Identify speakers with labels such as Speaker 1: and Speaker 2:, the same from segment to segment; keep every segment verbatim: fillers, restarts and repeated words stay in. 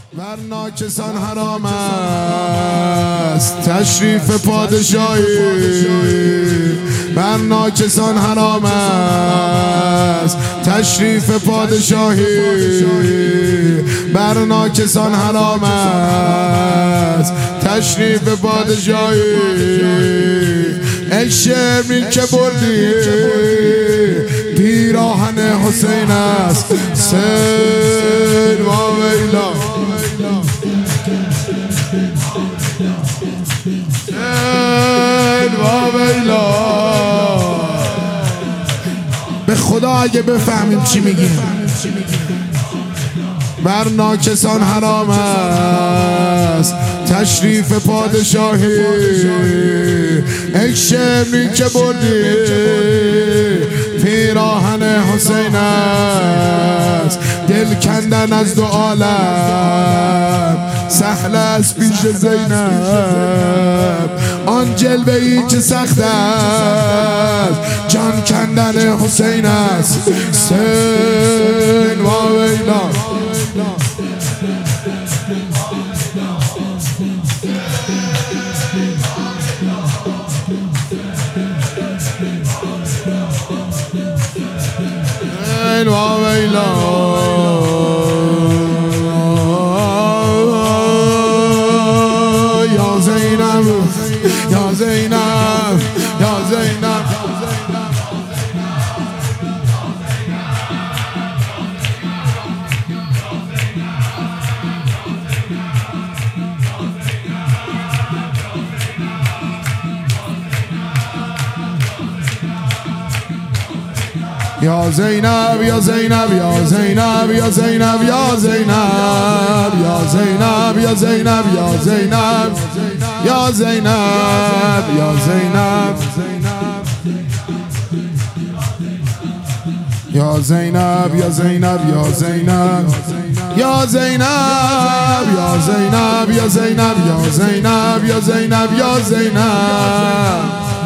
Speaker 1: بر ناکسان حرام است تشریف پادشاهی، بر ناکسان حرام است تشریف پادشاهی، بر ناکسان حرام است تشریف پادشاهی. ای شمری که بردی پیراهن حسین است سن و ویلا، سن و ویلا. به خدا اگه بفهمیم چی میگیم. بر ناکسان حرام است تشریف پادشاهی، ای شمری که بردی پیراهن حسین است. دل کندن از دو عالم سهل است پیش زینب، آن جلوه ای که سخت است جان کندن حسین است سن و ویلا. سن و ویلا. یا زینب یا زینب یا زینب. یا زینب یا زینب یا زینب یا زینب یا زینب یا زینب یا زینب یا زینب یا زینب یا زینب یا زینب یا زینب یا زینب یا زینب یا زینب یا زینب یا زینب یا زینب یا زینب.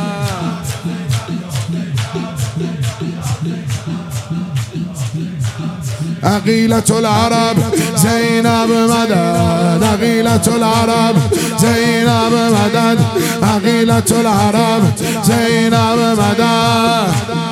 Speaker 1: عقیلة العرب زینب مدد، عقیلة العرب زینب مدد، عقیلة العرب زینب مدد.